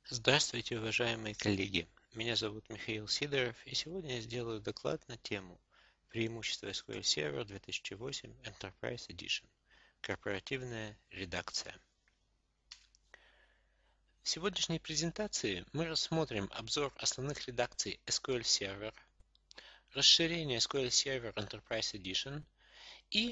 Здравствуйте, уважаемые коллеги! Меня зовут Михаил Сидоров, и сегодня я сделаю доклад на тему преимущества SQL Server 2008 Enterprise Edition. Корпоративная редакция. В сегодняшней презентации мы рассмотрим обзор основных редакций SQL Server, расширение SQL Server Enterprise Edition и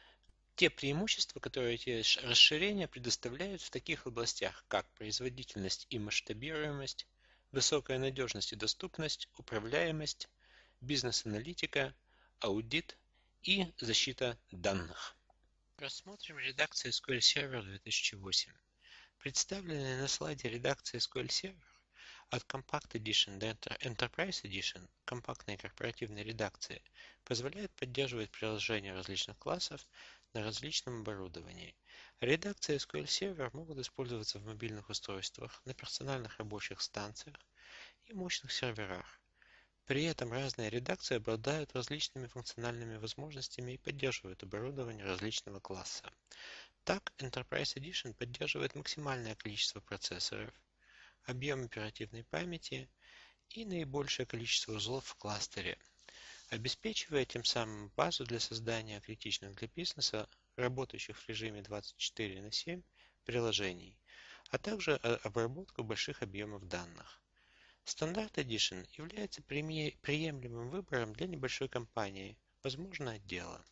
те преимущества, которые эти расширения предоставляют в таких областях, как производительность и масштабируемость, высокая надежность и доступность, управляемость, бизнес-аналитика, аудит и защита данных. Рассмотрим редакцию SQL Server 2008. Представленная на слайде редакция SQL Server от Compact Edition до Enterprise Edition, компактной корпоративной редакции, позволяет поддерживать приложения различных классов на различном оборудовании. Редакции SQL Server могут использоваться в мобильных устройствах, на персональных рабочих станциях и мощных серверах. При этом разные редакции обладают различными функциональными возможностями и поддерживают оборудование различного класса. Так, Enterprise Edition поддерживает максимальное количество процессоров, объем оперативной памяти и наибольшее количество узлов в кластере, обеспечивая тем самым базу для создания критичных для бизнеса, работающих в режиме 24/7 приложений, а также обработку больших объемов данных. Стандарт Edition является приемлемым выбором для небольшой компании, возможно отдела.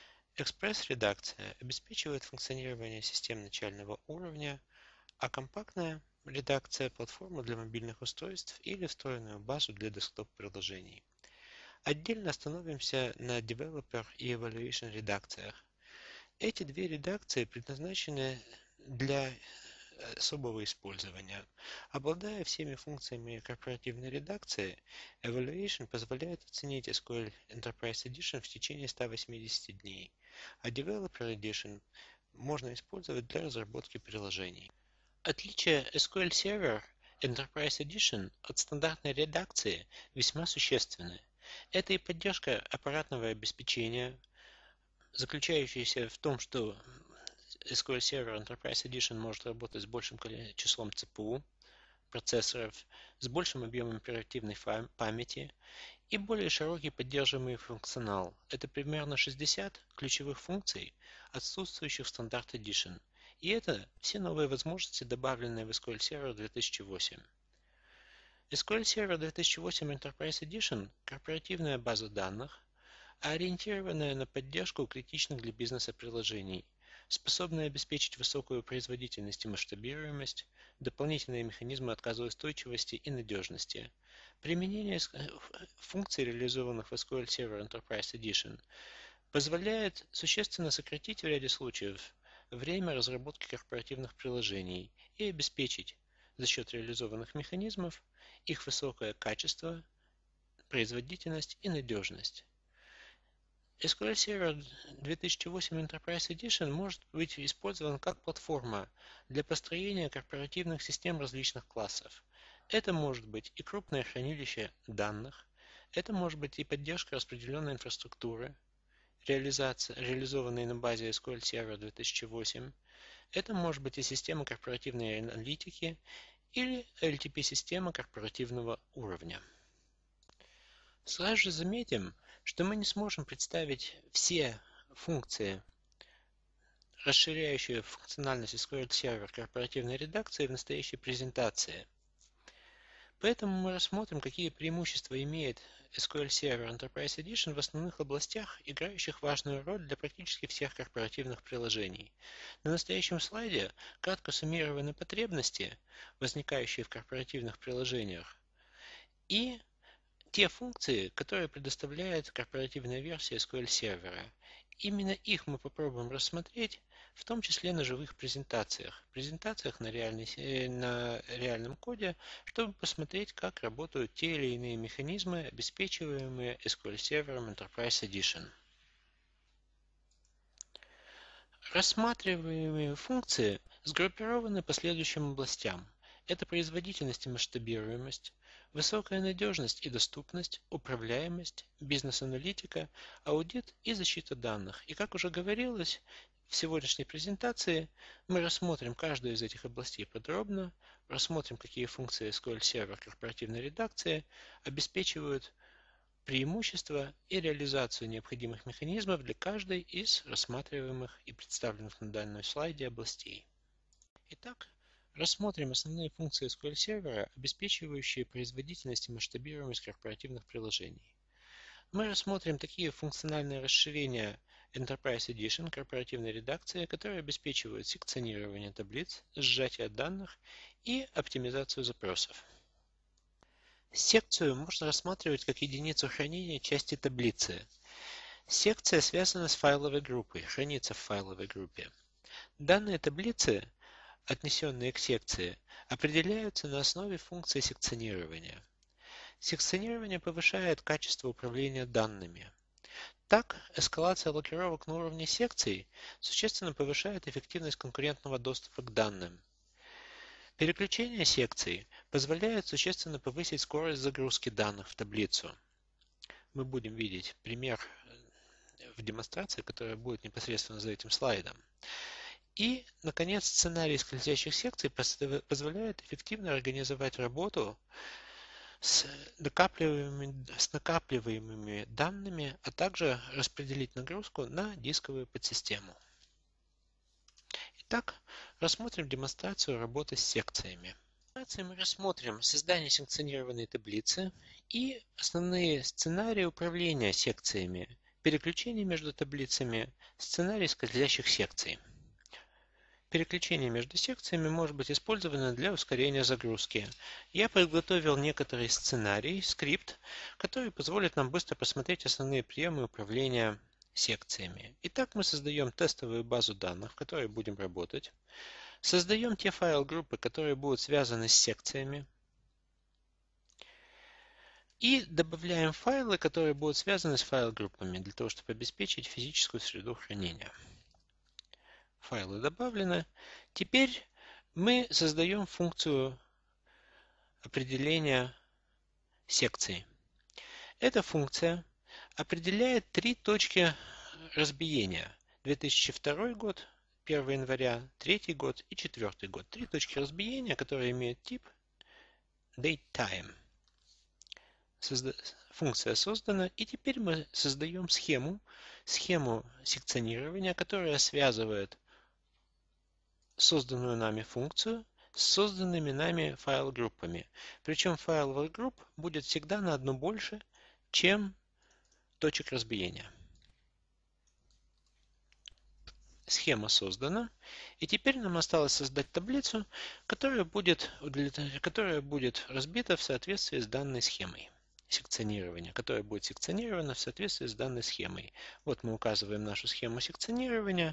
Экспресс-редакция обеспечивает функционирование систем начального уровня, а компактная редакция – платформу для мобильных устройств или встроенную базу для десктоп-приложений. Отдельно остановимся на Developer и Evaluation редакциях. Эти две редакции предназначены для особого использования. Обладая всеми функциями корпоративной редакции, Evaluation позволяет оценить SQL Enterprise Edition в течение 180 дней, а Developer Edition можно использовать для разработки приложений. Отличие SQL Server Enterprise Edition от стандартной редакции весьма существенны. Это и поддержка аппаратного обеспечения, заключающаяся в том, что SQL Server Enterprise Edition может работать с большим числом ЦПУ, процессоров, с большим объемом оперативной памяти и более широкий поддерживаемый функционал. Это примерно 60 ключевых функций, отсутствующих в Standard Edition. И это все новые возможности, добавленные в SQL Server 2008. SQL Server 2008 Enterprise Edition – корпоративная база данных, ориентированная на поддержку критичных для бизнеса приложений, способная обеспечить высокую производительность и масштабируемость, дополнительные механизмы отказоустойчивости и надежности. Применение функций, реализованных в SQL Server Enterprise Edition, позволяет существенно сократить в ряде случаев время разработки корпоративных приложений и обеспечить за счет реализованных механизмов их высокое качество, производительность и надежность. SQL Server 2008 Enterprise Edition может быть использован как платформа для построения корпоративных систем различных классов. Это может быть и крупное хранилище данных, это может быть и поддержка распределенной инфраструктуры, реализованные на базе SQL Server 2008. Это может быть и система корпоративной аналитики или LTP-система корпоративного уровня. Сразу же заметим, что мы не сможем представить все функции, расширяющие функциональность SQL Server корпоративной редакции в настоящей презентации. Поэтому мы рассмотрим, какие преимущества имеет SQL Server Enterprise Edition в основных областях, играющих важную роль для практически всех корпоративных приложений. На настоящем слайде кратко суммированы потребности, возникающие в корпоративных приложениях, и те функции, которые предоставляет корпоративная версия SQL Server. Именно их мы попробуем рассмотреть, в том числе на живых презентациях на реальном коде, чтобы посмотреть, как работают те или иные механизмы, обеспечиваемые SQL Server Enterprise Edition. Рассматриваемые функции сгруппированы по следующим областям. Это производительность и масштабируемость, высокая надежность и доступность, управляемость, бизнес-аналитика, аудит и защита данных. И как уже говорилось, В сегодняшней презентации мы рассмотрим каждую из этих областей подробно, рассмотрим, какие функции SQL Server корпоративной редакции обеспечивают преимущества и реализацию необходимых механизмов для каждой из рассматриваемых и представленных на данном слайде областей. Итак, рассмотрим основные функции SQL Server, обеспечивающие производительность и масштабируемость корпоративных приложений. Мы рассмотрим такие функциональные расширения Enterprise Edition корпоративной редакции, которые обеспечивают секционирование таблиц, сжатие данных и оптимизацию запросов. Секцию можно рассматривать как единицу хранения части таблицы. Секция связана с файловой группой, хранится в файловой группе. Данные таблицы, отнесенные к секции, определяются на основе функции секционирования. Секционирование повышает качество управления данными. Так, эскалация локировок на уровне секций существенно повышает эффективность конкурентного доступа к данным. Переключение секций позволяет существенно повысить скорость загрузки данных в таблицу. Мы будем видеть пример в демонстрации, которая будет непосредственно за этим слайдом. И, наконец, сценарий скользящих секций позволяет эффективно организовать работу с накапливаемыми данными, а также распределить нагрузку на дисковую подсистему. Итак, рассмотрим демонстрацию работы с секциями. В демонстрации мы рассмотрим создание секционированной таблицы и основные сценарии управления секциями, переключение между таблицами, сценарий скользящих секций. Переключение между секциями может быть использовано для ускорения загрузки. Я подготовил некоторый сценарий, скрипт, который позволит нам быстро посмотреть основные приемы управления секциями. Итак, мы создаем тестовую базу данных, в которой будем работать. Создаем те файл-группы, которые будут связаны с секциями. И добавляем файлы, которые будут связаны с файл-группами, для того, чтобы обеспечить физическую среду хранения. Файлы добавлены. Теперь мы создаем функцию определения секций. Эта функция определяет три точки разбиения. 2002 год, 1 января, 3 год и 4 год. Три точки разбиения, которые имеют тип datetime. Функция создана, и теперь мы создаем схему секционирования, которая связывает созданную нами функцию с созданными нами файл-группами. Причем файловых групп будет всегда на одну больше, чем точек разбиения. Схема создана, и теперь нам осталось создать таблицу, которая будет разбита в соответствии с данной схемой секционирования, которая будет секционирована в соответствии с данной схемой. Вот мы указываем нашу схему секционирования,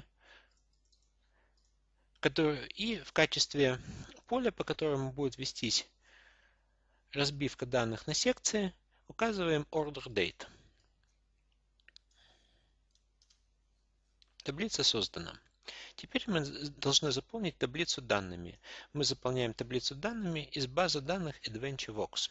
и в качестве поля, по которому будет вестись разбивка данных на секции, указываем order date. Таблица создана. Теперь мы должны заполнить таблицу данными. Мы заполняем таблицу данными из базы данных AdventureVox.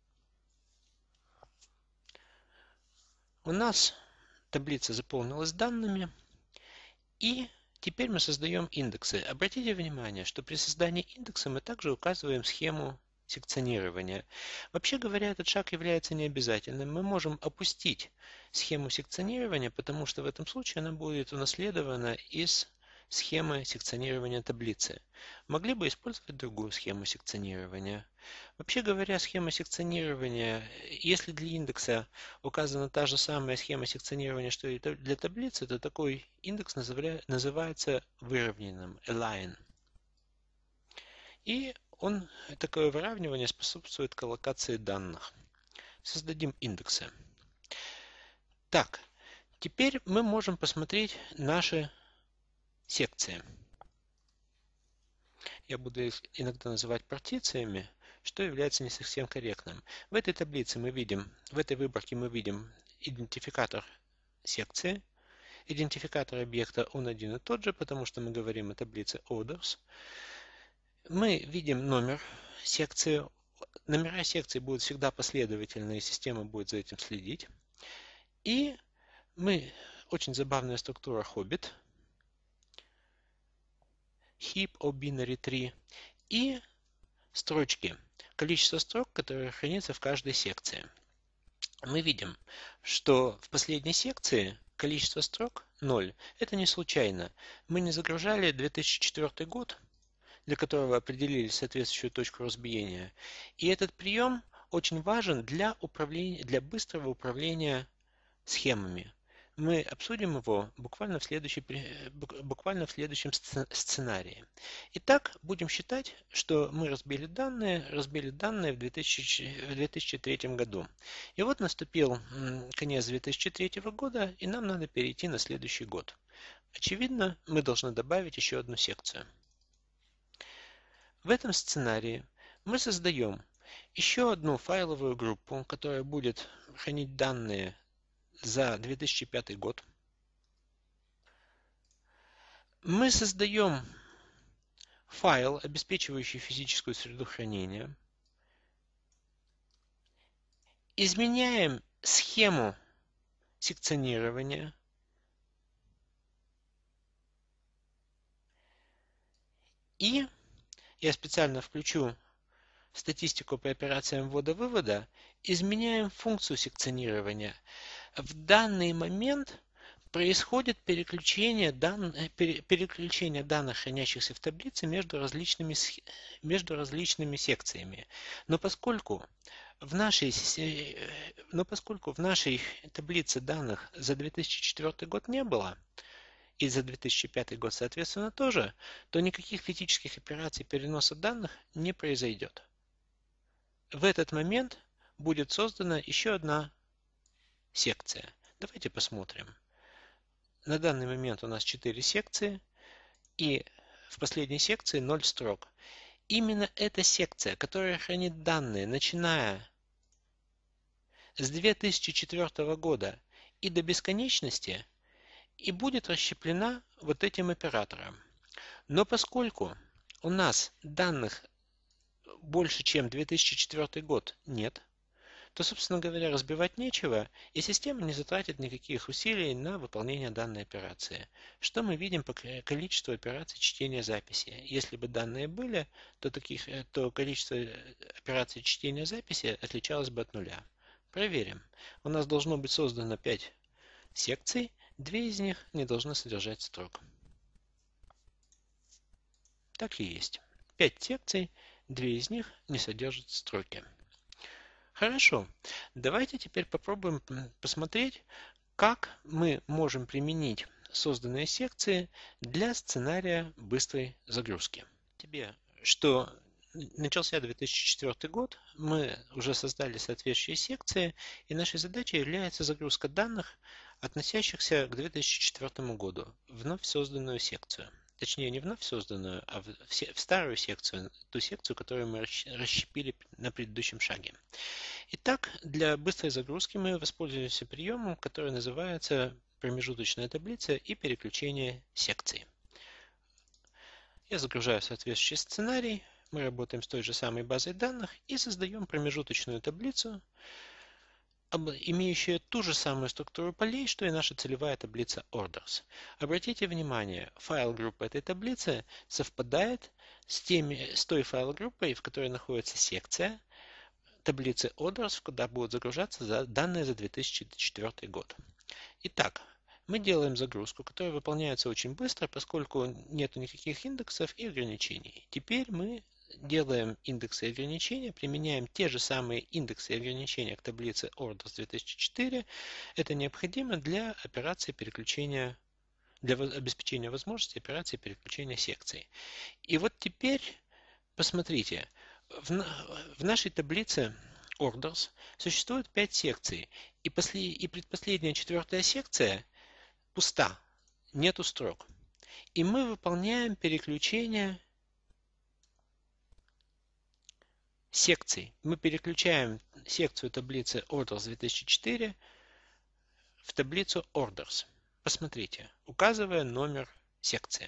У нас таблица заполнилась данными, и теперь мы создаем индексы. Обратите внимание, что при создании индекса мы также указываем схему секционирования. Вообще говоря, этот шаг является необязательным. Мы можем опустить схему секционирования, потому что в этом случае она будет унаследована из схемы секционирования таблицы. Могли бы использовать другую схему секционирования. Вообще говоря, схема секционирования, если для индекса указана та же самая схема секционирования, что и для таблицы, то такой индекс называется выровненным, align. И такое выравнивание способствует коллокации данных. Создадим индексы. Так, теперь мы можем посмотреть наши секции. Я буду их иногда называть партициями, что является не совсем корректным. В этой таблице в этой выборке мы видим идентификатор секции. Идентификатор объекта он один и тот же, потому что мы говорим о таблице orders. Мы видим номер секции. Номера секций будут всегда последовательны, и система будет за этим следить. И очень забавная структура Hobbit. heap or binary tree и строчки, количество строк, которые хранятся в каждой секции. Мы видим, что в последней секции количество строк 0. Это не случайно. Мы не загружали 2004 год, для которого определили соответствующую точку разбиения. И этот прием очень важен для быстрого управления схемами. Мы обсудим его буквально в следующем сценарии. Итак, будем считать, что мы разбили данные в 2003 году. И вот наступил конец 2003 года, и нам надо перейти на следующий год. Очевидно, мы должны добавить еще одну секцию. В этом сценарии мы создаем еще одну файловую группу, которая будет хранить данные за 2005 год. Мы создаем файл, обеспечивающий физическую среду хранения. Изменяем схему секционирования. И я специально включу статистику по операциям ввода-вывода. Изменяем функцию секционирования. В данный момент происходит переключение данных, хранящихся в таблице, между различными секциями. Но поскольку в нашей таблице данных за 2004 год не было, и за 2005 год, соответственно, тоже, то никаких физических операций переноса данных не произойдет. В этот момент будет создана еще одна секция. Давайте посмотрим. На данный момент у нас 4 секции, и в последней секции 0 строк. Именно эта секция, которая хранит данные, начиная с 2004 года и до бесконечности, и будет расщеплена вот этим оператором. Но поскольку у нас данных больше, чем 2004 год нет, то, собственно говоря, разбивать нечего, и система не затратит никаких усилий на выполнение данной операции. Что мы видим по количеству операций чтения записи? Если бы данные были, то количество операций чтения записи отличалось бы от нуля. Проверим. У нас должно быть создано 5 секций, 2 из них не должны содержать строк. Так и есть. 5 секций, 2 из них не содержат строки. Хорошо, давайте теперь попробуем посмотреть, как мы можем применить созданные секции для сценария быстрой загрузки. Что начался 2004 год, мы уже создали соответствующие секции, и нашей задачей является загрузка данных, относящихся к 2004 году, в вновь созданную секцию. Точнее, не вновь созданную, а в старую секцию, ту секцию, которую мы расщепили на предыдущем шаге. Итак, для быстрой загрузки мы воспользуемся приемом, который называется промежуточная таблица и переключение секций. Я загружаю соответствующий сценарий, мы работаем с той же самой базой данных и создаем промежуточную таблицу, имеющая ту же самую структуру полей, что и наша целевая таблица orders. Обратите внимание, файл группы этой таблицы совпадает с той файл группой, в которой находится секция таблицы orders, куда будут загружаться данные за 2004 год. Итак, мы делаем загрузку, которая выполняется очень быстро, поскольку нет никаких индексов и ограничений. Теперь мы делаем индексы и ограничения, применяем те же самые индексы и ограничения к таблице orders 2004. Это необходимо для операции переключения, для обеспечения возможности операции переключения секций. И вот теперь посмотрите, в нашей таблице orders существует 5 секций, и предпоследняя 4-я секция пуста, нету строк. И мы выполняем переключение секций. Мы переключаем секцию таблицы orders 2004 в таблицу orders. Посмотрите, указывая номер секции.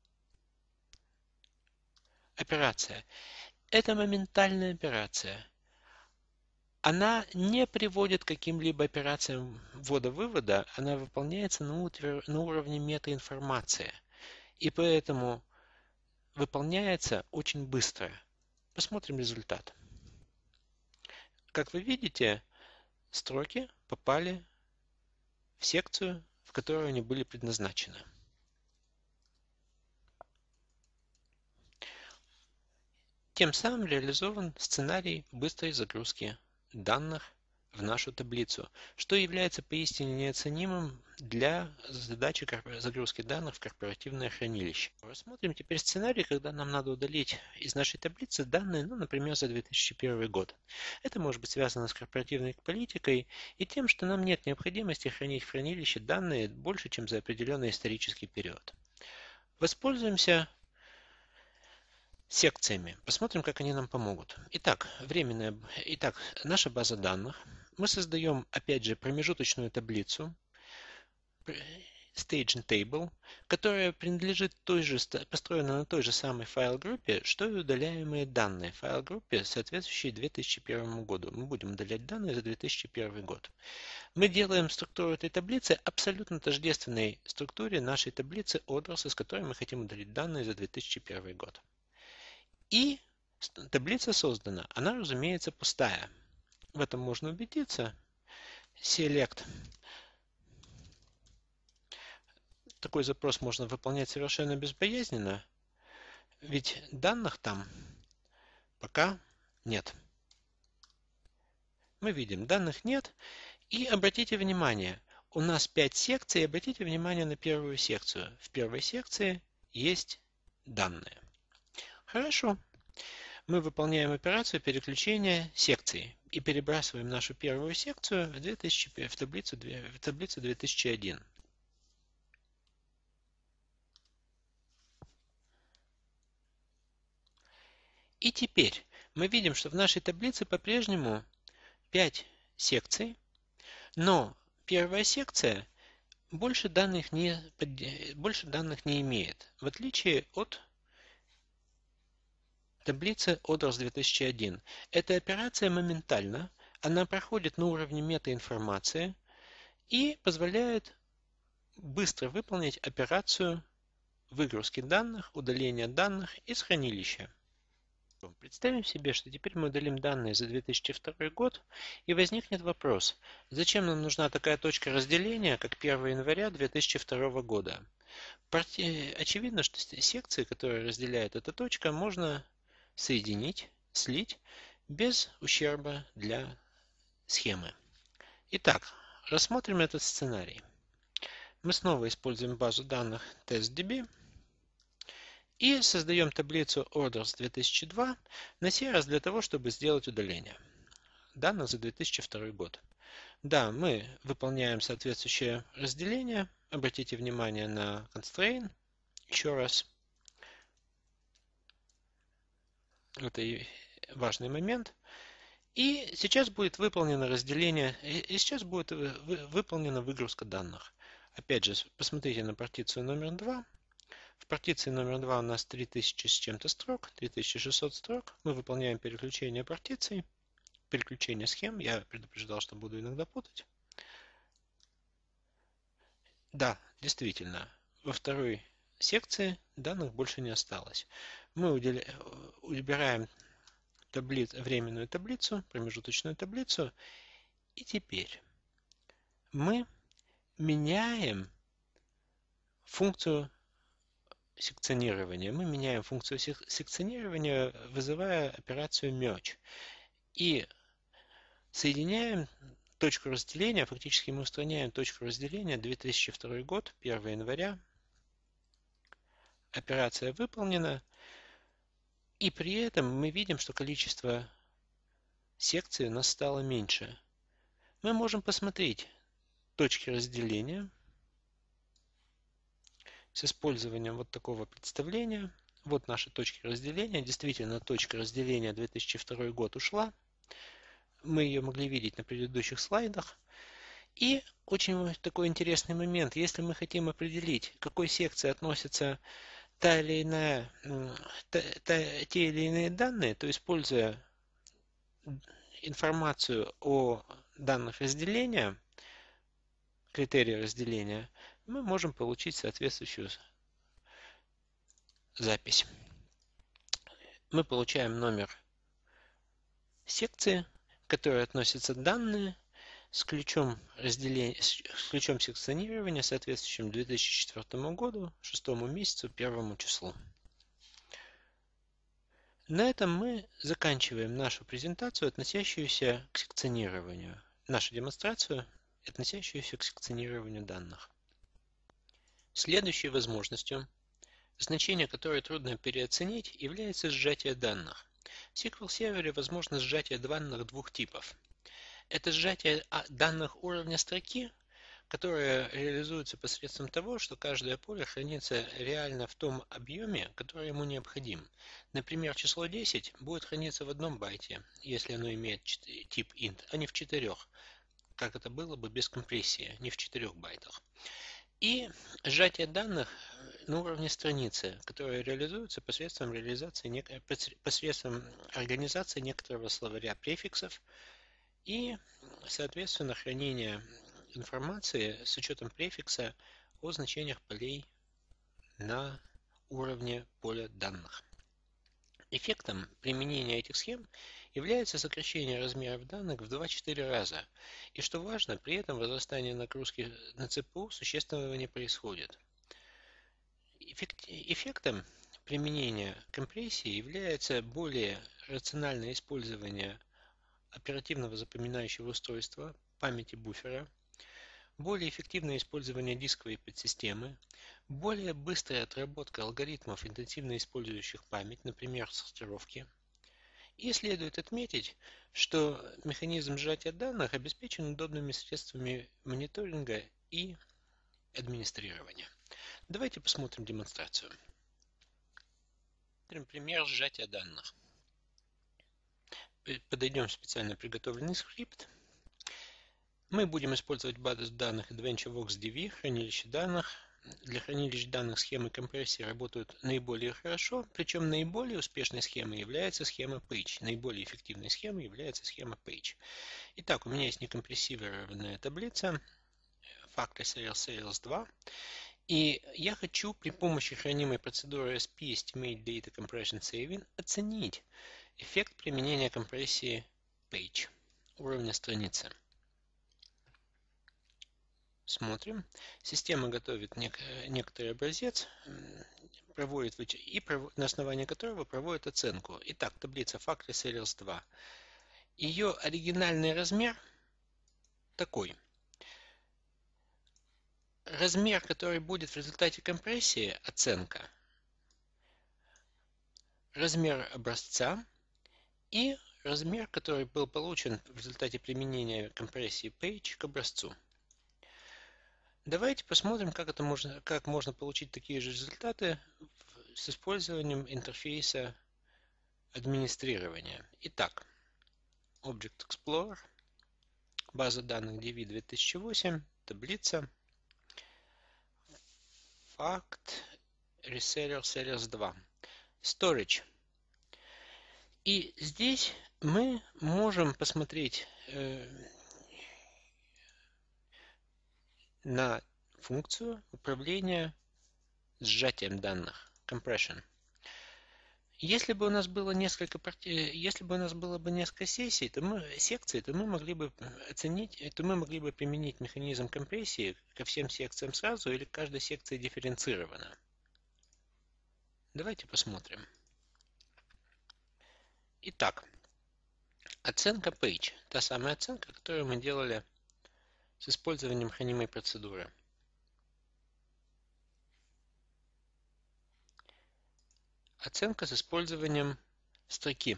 Операция. Это моментальная операция. Она не приводит к каким-либо операциям ввода-вывода, она выполняется на уровне метаинформации. И поэтому выполняется очень быстро. Посмотрим результат. Как вы видите, строки попали в секцию, в которую они были предназначены. Тем самым реализован сценарий быстрой загрузки данных в нашу таблицу, что является поистине неоценимым для задачи загрузки данных в корпоративное хранилище. Рассмотрим теперь сценарий, когда нам надо удалить из нашей таблицы данные, например, за 2001 год. Это может быть связано с корпоративной политикой и тем, что нам нет необходимости хранить в хранилище данные больше, чем за определенный исторический период. Воспользуемся секциями. Посмотрим, как они нам помогут. Итак, наша база данных. Мы создаем, опять же, промежуточную таблицу, staging table, которая построена на той же самой файл-группе, что и удаляемые данные. Файл-группе, соответствующей 2001 году. Мы будем удалять данные за 2001 год. Мы делаем структуру этой таблицы абсолютно тождественной структуре нашей таблицы Orders, из которой мы хотим удалить данные за 2001 год. И таблица создана. Она, разумеется, пустая. В этом можно убедиться. Select. Такой запрос можно выполнять совершенно безбоязненно, ведь данных там пока нет. Мы видим, данных нет. И обратите внимание, у нас 5 секций. Обратите внимание на первую секцию. В первой секции есть данные. Хорошо. Мы выполняем операцию переключения секций и перебрасываем нашу первую секцию в таблицу 2001. И теперь мы видим, что в нашей таблице по-прежнему 5 секций, но первая секция больше данных не имеет, в отличие от таблицы Orders 2001. Эта операция моментальна, она проходит на уровне метаинформации и позволяет быстро выполнить операцию выгрузки данных, удаления данных из хранилища. Представим себе, что теперь мы удалим данные за 2002 год, и возникнет вопрос, зачем нам нужна такая точка разделения, как 1 января 2002 года. Очевидно, что секции, которые разделяет эта точка, можно соединить, слить без ущерба для схемы. Итак, рассмотрим этот сценарий. Мы снова используем базу данных TestDB и создаем таблицу Orders 2002, на сей раз для того, чтобы сделать удаление данных за 2002 год. Да, мы выполняем соответствующее разделение. Обратите внимание на constraint. Еще раз. Это важный момент. И сейчас будет выполнено разделение, и сейчас будет выполнена выгрузка данных. Опять же, посмотрите на партицию номер 2. В партиции номер 2 у нас 3000 с чем-то строк, 3600 строк. Мы выполняем переключение партиций, переключение схем. Я предупреждал, что буду иногда путать. Да, действительно, во второй секции данных больше не осталось. Мы убираем временную таблицу, промежуточную таблицу. И теперь мы меняем функцию секционирования. Мы меняем функцию секционирования, вызывая операцию merge. И соединяем точку разделения, фактически мы устраняем точку разделения 2002 год, 1 января. Операция выполнена. И при этом мы видим, что количество секций у нас стало меньше. Мы можем посмотреть точки разделения с использованием вот такого представления. Вот наши точки разделения. Действительно, точка разделения 2002 год ушла. Мы ее могли видеть на предыдущих слайдах. И очень такой интересный момент. Если мы хотим определить, к какой секции относятся те или иные данные, то используя информацию о данных разделения, критерии разделения, мы можем получить соответствующую запись. мы получаем номер секции, к которой относятся данные, с ключом секционирования, соответствующим 2004 году, 6 месяцу, 1 числу. На этом мы заканчиваем нашу презентацию, относящуюся к секционированию, нашу демонстрацию, относящуюся к секционированию данных. Следующей возможностью, значение которой трудно переоценить, является сжатие данных. В SQL сервере возможно сжатие данных двух типов. Это сжатие данных уровня строки, которое реализуется посредством того, что каждое поле хранится реально в том объеме, который ему необходим. Например, число 10 будет храниться в 1 байте, если оно имеет тип int, а не в 4, как это было бы без компрессии, не в 4 байтах. И сжатие данных на уровне страницы, которое реализуется посредством организации некоторого словаря префиксов и, соответственно, хранения информации с учетом префикса о значениях полей на уровне поля данных. Эффектом применения этих схем является сокращение размеров данных в 2-4 раза, и что важно, при этом возрастание нагрузки на ЦПУ существенного не происходит. Эффектом применения компрессии является более рациональное использование оперативного запоминающего устройства, памяти буфера, более эффективное использование дисковой подсистемы, более быстрая отработка алгоритмов, интенсивно использующих память, например, сортировки. И следует отметить, что механизм сжатия данных обеспечен удобными средствами мониторинга и администрирования. Давайте посмотрим демонстрацию. Пример сжатия данных. Подойдем в специально приготовленный скрипт. Мы будем использовать базу данных AdventureWorks DB, хранилище данных. Для хранилищ данных схемы компрессии работают наиболее хорошо, причем наиболее успешной схемой является схема Page. Наиболее эффективной схемой является схема Page. Итак, у меня есть некомпрессированная таблица Factor Sales 2. И я хочу при помощи хранимой процедуры SP Estimate Data Compression Saving оценить эффект применения компрессии Page уровня страницы. Смотрим. Система готовит некоторый образец, на основании которого проводит оценку. Итак, таблица Factory Sales 2. Ее оригинальный размер такой. Размер, который будет в результате компрессии, оценка, размер образца и размер, который был получен в результате применения компрессии Page к образцу. Давайте посмотрим, как можно получить такие же результаты с использованием интерфейса администрирования. Итак, Object Explorer, база данных DB 2008, таблица, Fact Reseller Sellers 2, Storage. И здесь мы можем посмотреть на функцию управления сжатием данных, compression. Если бы у нас было несколько сессий, секций, то мы могли бы применить механизм компрессии ко всем секциям сразу или к каждой секции дифференцированно. Давайте посмотрим. Итак, оценка Page, та самая оценка, которую мы делали с использованием хранимой процедуры. Оценка с использованием строки.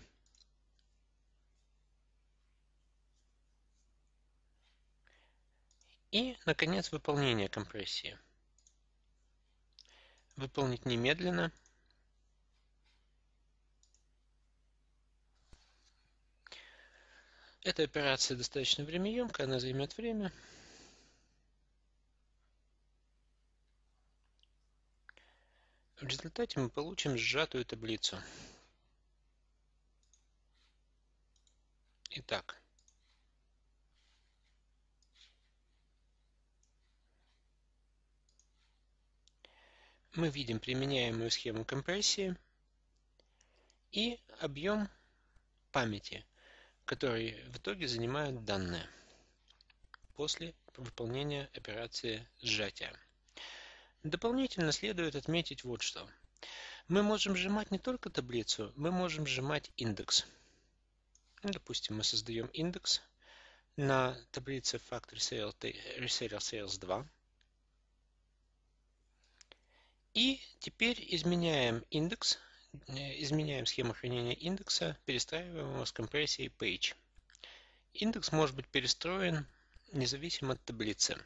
И, наконец, выполнение компрессии. Выполнить немедленно. Эта операция достаточно времяемкая, она займет время. В результате мы получим сжатую таблицу. Итак, мы видим применяемую схему компрессии и объем памяти, который в итоге занимают данные после выполнения операции сжатия. Дополнительно следует отметить вот что. Мы можем сжимать не только таблицу, мы можем сжимать индекс. Допустим, мы создаем индекс на таблице Factory Reseller Sales 2. И теперь изменяем индекс, изменяем схему хранения индекса, перестраиваем его с компрессией Page. Индекс может быть перестроен независимо от таблицы.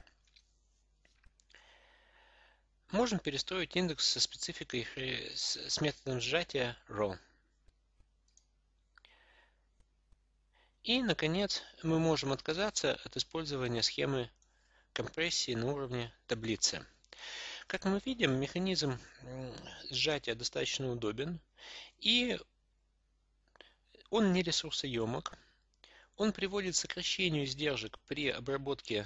Можем перестроить индекс со спецификой с методом сжатия row. И, наконец, мы можем отказаться от использования схемы компрессии на уровне таблицы. Как мы видим, механизм сжатия достаточно удобен, и он не ресурсоемок. Он приводит к сокращению издержек при обработке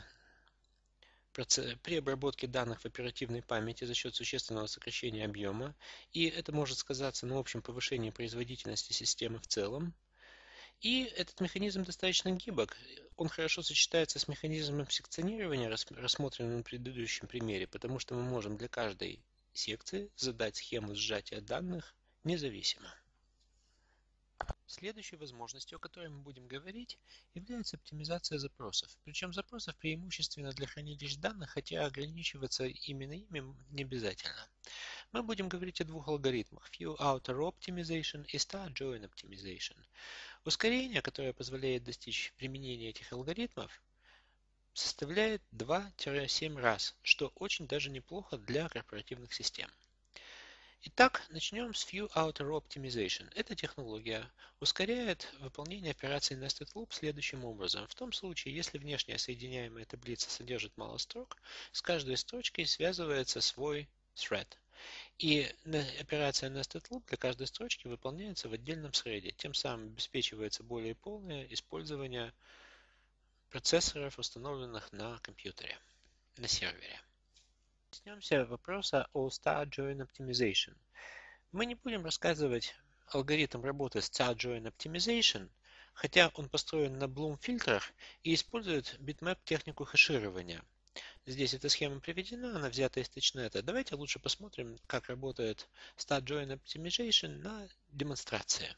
данных в оперативной памяти за счет существенного сокращения объема, и это может сказаться на общем повышении производительности системы в целом. И этот механизм достаточно гибок. Он хорошо сочетается с механизмом секционирования, рассмотренным на предыдущем примере, потому что мы можем для каждой секции задать схему сжатия данных независимо. Следующей возможностью, о которой мы будем говорить, является оптимизация запросов. Причем запросов преимущественно для хранилищ данных, хотя ограничиваться именно ими не обязательно. Мы будем говорить о двух алгоритмах: Few Outer Row Optimization и Start Join Optimization. Ускорение, которое позволяет достичь применения этих алгоритмов, составляет 2-7 раз, что очень даже неплохо для корпоративных систем. Итак, начнем с Few Outer Row Optimization. Эта технология ускоряет выполнение операции Nested Loop следующим образом. В том случае, если внешняя соединяемая таблица содержит мало строк, с каждой строчкой связывается свой thread. И операция Nested Loop для каждой строчки выполняется в отдельном thread. Тем самым обеспечивается более полное использование процессоров, установленных на компьютере, на сервере. Коснемся вопроса о Start Join Optimization. Мы не будем рассказывать алгоритм работы Start Join Optimization, хотя он построен на Bloom фильтрах и использует bitmap технику хеширования. Здесь эта схема приведена, она взята из TouchNet. Давайте лучше посмотрим, как работает Start Join Optimization на демонстрации.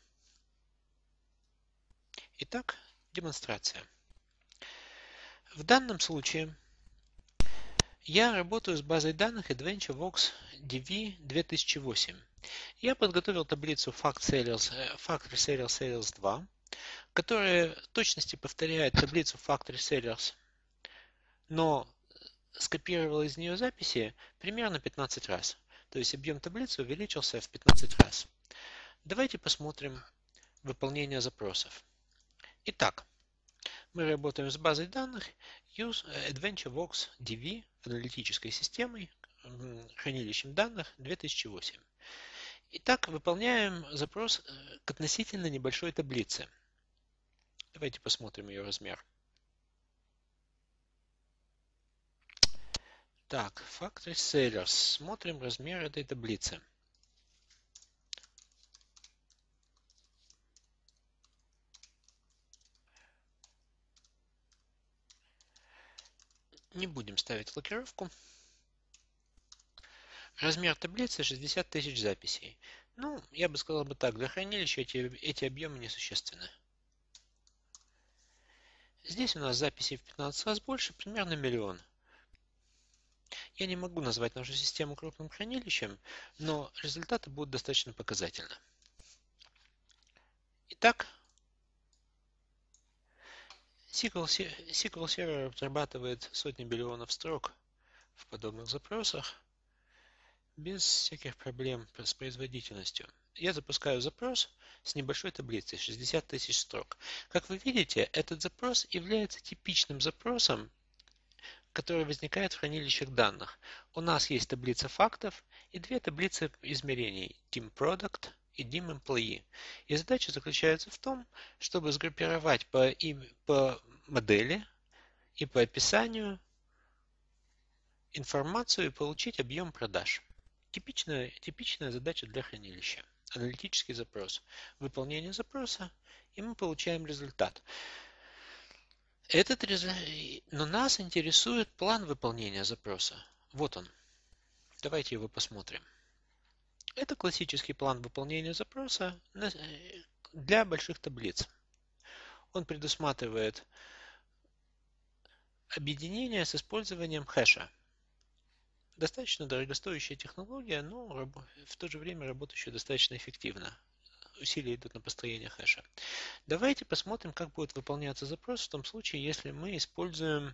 Итак, демонстрация. В данном случае я работаю с базой данных AdventureWorks DV 2008. Я подготовил таблицу Factory Sales 2, которая в точности повторяет таблицу Factory Sales, но скопировал из нее записи примерно 15 раз. То есть объем таблицы увеличился в 15 раз. Давайте посмотрим выполнение запросов. Итак, мы работаем с базой данных AdventureWorks DV, аналитической системой, хранилищем данных 2008. Итак, выполняем запрос к относительно небольшой таблице. Давайте посмотрим ее размер. Так, Factory Sellers. Смотрим размер этой таблицы. Не будем ставить блокировку. Размер таблицы 60 тысяч записей. Ну, я бы сказал так, для хранилища эти объемы несущественны. Здесь у нас записей в 15 раз больше, примерно 1 миллион. Я не могу назвать нашу систему крупным хранилищем, но результаты будут достаточно показательны. Итак, SQL Server обрабатывает сотни миллионов строк в подобных запросах без всяких проблем с производительностью. Я запускаю запрос с небольшой таблицей 60 тысяч строк. Как вы видите, этот запрос является типичным запросом, который возникает в хранилищах данных. У нас есть таблица фактов и две таблицы измерений DIM Product и DIM Employee. И задача заключается в том, чтобы сгруппировать по модели и по описанию информацию и получить объем продаж. Типичная задача для хранилища. аналитический запрос, выполнение запроса, и мы получаем результат. Но нас интересует план выполнения запроса. Вот он. Давайте его посмотрим. Это классический план выполнения запроса для больших таблиц. Он предусматривает объединение с использованием хэша. Достаточно дорогостоящая технология, но в то же время работающая достаточно эффективно. Усилия идут на построение хэша. Давайте посмотрим, как будет выполняться запрос в том случае, если мы используем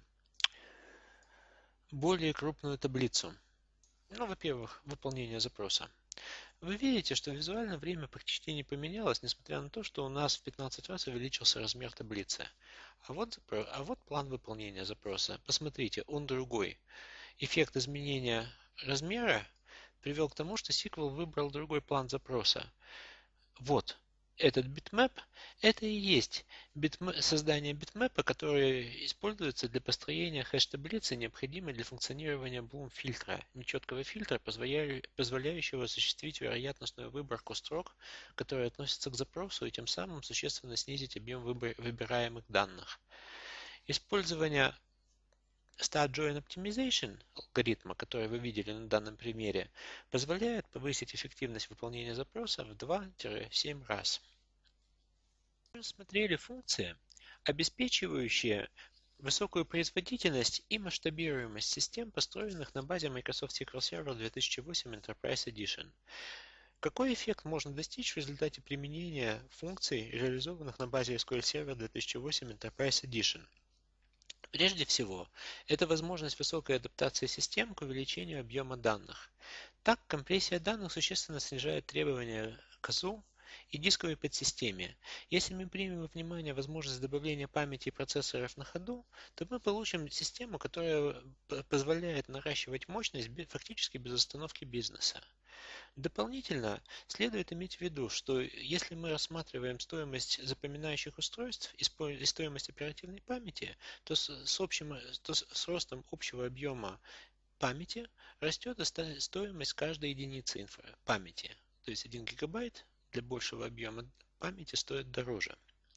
более крупную таблицу. Во-первых, выполнение запроса. Вы видите, что визуально время практически не поменялось, несмотря на то, что у нас в 15 раз увеличился размер таблицы. А вот план выполнения запроса. Посмотрите, он другой. Эффект изменения размера привел к тому, что SQL выбрал другой план запроса. Вот, этот bitmap, это и есть создание битмэпа, который используется для построения хэш-таблицы, необходимой для функционирования Bloom-фильтра, нечеткого фильтра, позволяющего осуществить вероятностную выборку строк, которые относятся к запросу, и тем самым существенно снизить объем выбираемых данных. Использование Start-Join Optimization алгоритма, который вы видели на данном примере, позволяет повысить эффективность выполнения запроса в 2-7 раз. Мы рассмотрели функции, обеспечивающие высокую производительность и масштабируемость систем, построенных на базе Microsoft SQL Server 2008 Enterprise Edition. Какой эффект можно достичь в результате применения функций, реализованных на базе SQL Server 2008 Enterprise Edition? Прежде всего, это возможность высокой адаптации систем к увеличению объема данных. Так, компрессия данных существенно снижает требования к АЗУ и дисковой подсистеме. Если мы примем во внимание возможность добавления памяти и процессоров на ходу, то мы получим систему, которая позволяет наращивать мощность фактически без остановки бизнеса. Дополнительно следует иметь в виду, что если мы рассматриваем стоимость запоминающих устройств и стоимость оперативной памяти, то с ростом общего объема памяти растет стоимость каждой единицы памяти. То есть 1 гигабайт для большего объема памяти стоит дороже.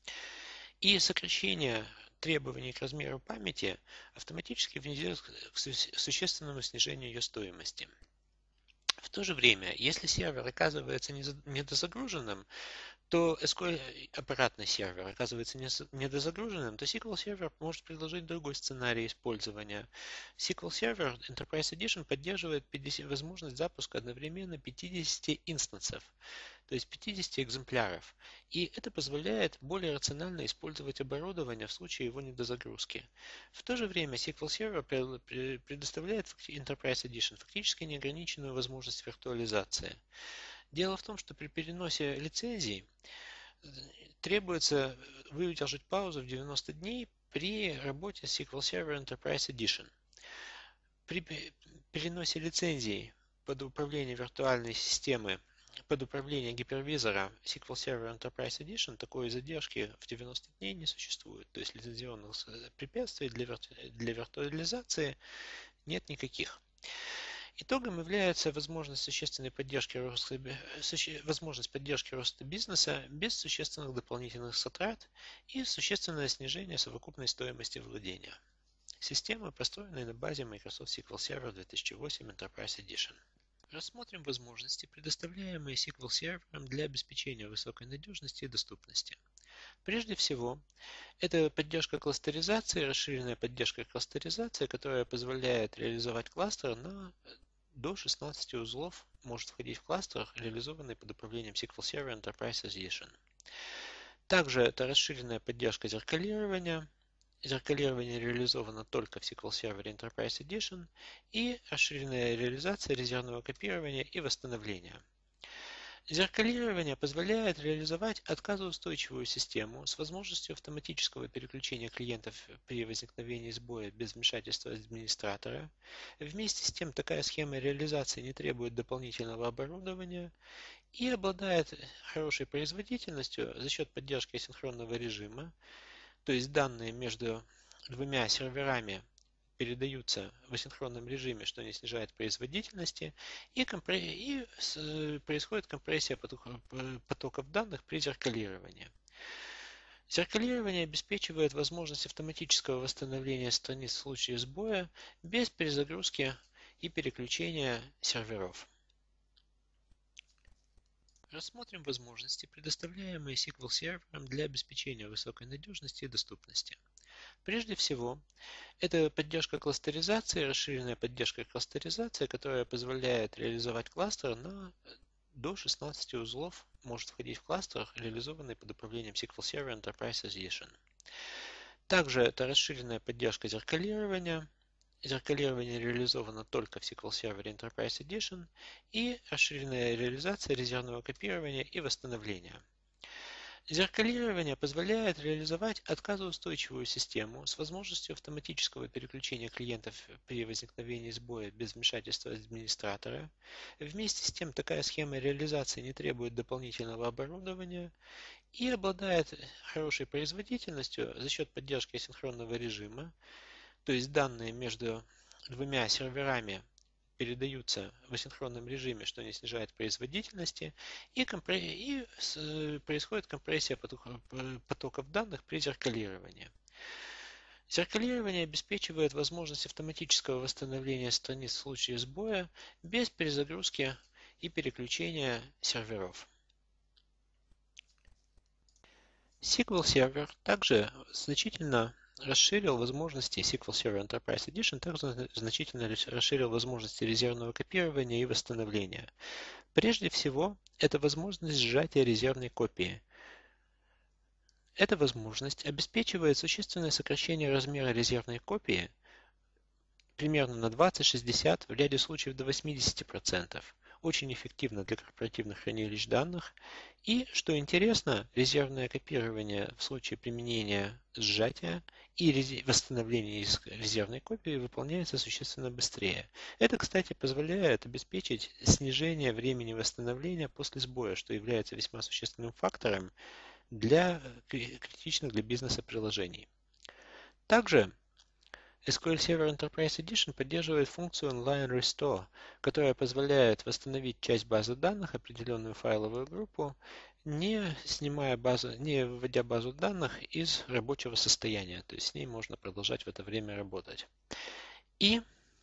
И сокращение требований к размеру памяти автоматически ведет к существенному снижению ее стоимости. В то же время, если сервер оказывается недозагруженным, то аппаратный сервер оказывается недозагруженным, то SQL Server может предложить другой сценарий использования. SQL Server Enterprise Edition поддерживает возможность запуска одновременно 50 инстансов, то есть 50 экземпляров, и это позволяет более рационально использовать оборудование в случае его недозагрузки. В то же время SQL Server предоставляет Enterprise Edition фактически неограниченную возможность виртуализации. Дело в том, что при переносе лицензий требуется выдержать паузу в 90 дней при работе с SQL Server Enterprise Edition. При переносе лицензий под управление виртуальной системы, под управление гипервизора SQL Server Enterprise Edition такой задержки в 90 дней не существует. То есть лицензионных препятствий для виртуализации нет никаких. Итогом является возможность поддержки роста бизнеса без существенных дополнительных затрат и существенное снижение совокупной стоимости владения. Системы, построенные на базе Microsoft SQL Server 2008 Enterprise Edition. Рассмотрим возможности, предоставляемые SQL Server для обеспечения высокой надежности и доступности. Прежде всего, это поддержка кластеризации, расширенная поддержка кластеризации, которая позволяет реализовать кластер до 16 узлов может входить в кластер, реализованный под управлением SQL Server Enterprise Edition. Также это расширенная поддержка зеркалирования. Зеркалирование реализовано только в SQL Server Enterprise Edition и расширенная реализация резервного копирования и восстановления. Зеркалирование позволяет реализовать отказоустойчивую систему с возможностью автоматического переключения клиентов при возникновении сбоя без вмешательства администратора. Вместе с тем, такая схема реализации не требует дополнительного оборудования и обладает хорошей производительностью за счет поддержки асинхронного режима, то есть данные между двумя серверами передаются в асинхронном режиме, что не снижает производительности, и происходит компрессия потоков данных при зеркалировании. Зеркалирование обеспечивает возможность автоматического восстановления страниц в случае сбоя без перезагрузки и переключения серверов. Рассмотрим возможности, предоставляемые SQL сервером для обеспечения высокой надежности и доступности. Прежде всего, это поддержка кластеризации, расширенная поддержка кластеризации, которая позволяет реализовать кластер до 16 узлов, может входить в кластер, реализованный под управлением SQL Server Enterprise Edition. Также это расширенная поддержка зеркалирования. Зеркалирование реализовано только в SQL Server Enterprise Edition и расширенная реализация резервного копирования и восстановления. Зеркалирование позволяет реализовать отказоустойчивую систему с возможностью автоматического переключения клиентов при возникновении сбоя без вмешательства администратора. Вместе с тем, такая схема реализации не требует дополнительного оборудования и обладает хорошей производительностью за счет поддержки асинхронного режима, то есть данные между двумя серверами передаются в асинхронном режиме, что не снижает производительности, и происходит компрессия потоков данных при зеркалировании. Зеркалирование обеспечивает возможность автоматического восстановления страниц в случае сбоя без перезагрузки и переключения серверов. SQL Server также значительно расширил возможности SQL Server Enterprise Edition, также значительно расширил возможности резервного копирования и восстановления. Прежде всего, это возможность сжатия резервной копии. Эта возможность обеспечивает существенное сокращение размера резервной копии примерно на 20-60, в ряде случаев до 80%. Очень эффективно для корпоративных хранилищ данных. И, что интересно, резервное копирование в случае применения сжатия и восстановления из резервной копии выполняется существенно быстрее. Это, кстати, позволяет обеспечить снижение времени восстановления после сбоя, что является весьма существенным фактором для критичных для бизнеса приложений. Также SQL Server Enterprise Edition поддерживает функцию Online Restore, которая позволяет восстановить часть базы данных, определенную файловую группу, не выводя базу данных из рабочего состояния. То есть с ней можно продолжать в это время работать. И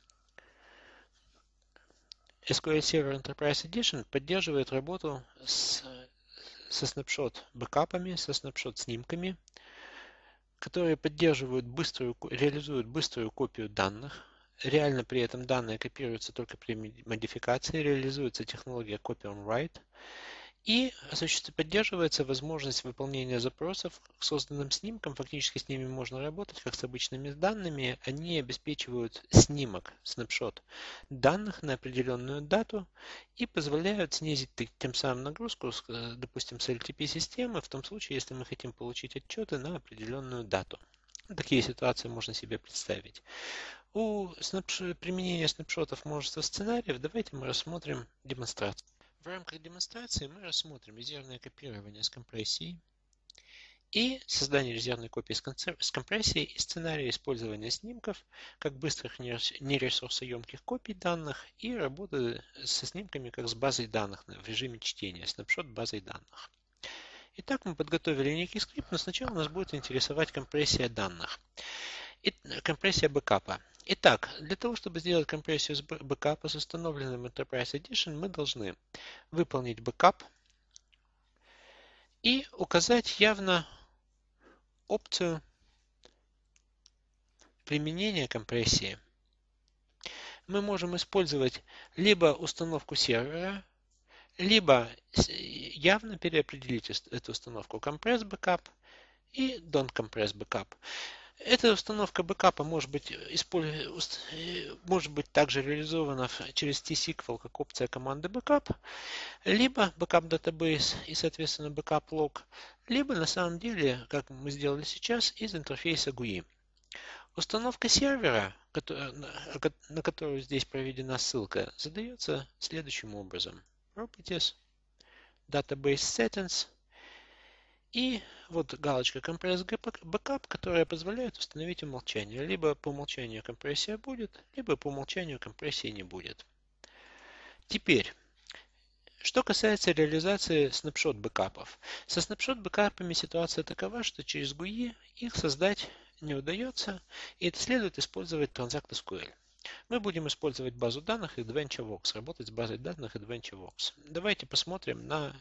SQL Server Enterprise Edition поддерживает работу со снапшот бэкапами, со снапшот снимками, которые реализуют быструю копию данных. Реально при этом данные копируются только при модификации, реализуется технология Copy on Write. И поддерживается возможность выполнения запросов к созданным снимкам. Фактически с ними можно работать как с обычными данными. Они обеспечивают снимок, снапшот данных на определенную дату и позволяют снизить тем самым нагрузку, допустим, с LTP-системы, в том случае, если мы хотим получить отчеты на определенную дату. Такие ситуации можно себе представить. У применения снапшотов множество сценариев. Давайте мы рассмотрим демонстрацию. В рамках демонстрации мы рассмотрим резервное копирование с компрессией и создание резервной копии с компрессией и сценарии использования снимков как быстрых нересурсоемких копий данных и работы со снимками как с базой данных в режиме чтения, снапшот базой данных. Итак, мы подготовили некий скрипт, но сначала нас будет интересовать компрессия данных. Компрессия бэкапа. Итак, для того, чтобы сделать компрессию бэкапа с установленным Enterprise Edition, мы должны выполнить бэкап и указать явно опцию применения компрессии. Мы можем использовать либо установку сервера, либо явно переопределить эту установку Compress Backup и Don't Compress Backup. Эта установка бэкапа может быть также реализована через T-SQL как опция команды backup, либо backup database и, соответственно, backup log, либо на самом деле, как мы сделали сейчас, из интерфейса GUI. Установка сервера, на которую здесь проведена ссылка, задается следующим образом. Properties, Database Settings и вот галочка Compress Backup, которая позволяет установить умолчание. Либо по умолчанию компрессия будет, либо по умолчанию компрессии не будет. Теперь, что касается реализации снапшот бэкапов. Со снапшот бэкапами ситуация такова, что через GUI их создать не удается, и это следует использовать Transact SQL. Мы будем использовать базу данных AdventureWorks, работать с базой данных AdventureWorks. Давайте посмотрим на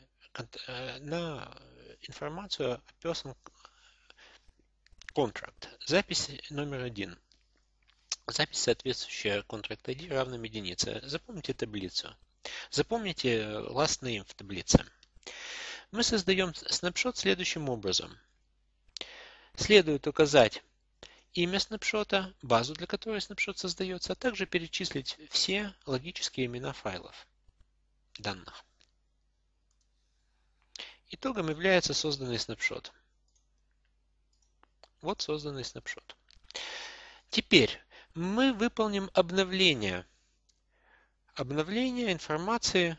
информацию о Person Contract. Запись номер 1. Запись, соответствующая Contract ID равным единице. Запомните таблицу. Запомните last name в таблице. Мы создаем снапшот следующим образом. Следует указать имя снапшота, базу, для которой снапшот создается, а также перечислить все логические имена файлов данных. Итогом является созданный снапшот. Вот созданный снапшот. Теперь мы выполним обновление информации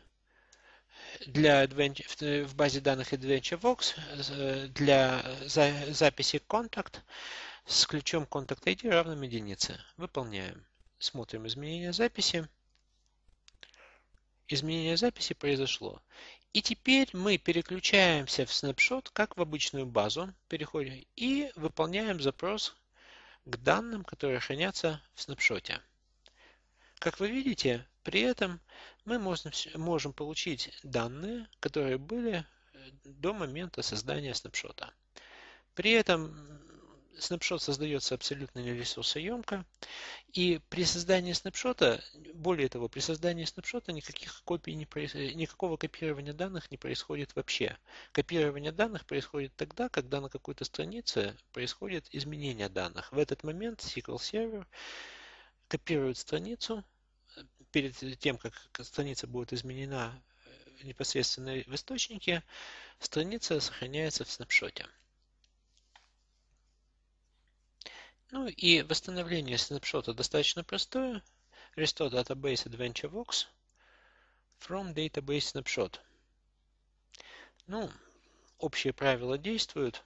в базе данных AdventureWorks для записи Contact с ключом Contact ID равным единице. Выполняем. Смотрим изменение записи. Изменение записи произошло. И теперь мы переключаемся в снапшот, как в обычную базу, переходим и выполняем запрос к данным, которые хранятся в снапшоте. Как вы видите, при этом мы можем получить данные, которые были до момента создания снапшота. При этом снапшот создается абсолютно нересурсоемко, и при создании снапшота, более того, при создании снапшота никакого копирования данных не происходит вообще. Копирование данных происходит тогда, когда на какой-то странице происходит изменение данных. В этот момент SQL Server копирует страницу. Перед тем, как страница будет изменена непосредственно в источнике, страница сохраняется в снапшоте. Ну и восстановление снапшота достаточно простое. Restore database AdventureWorks from database snapshot. Ну, общие правила действуют.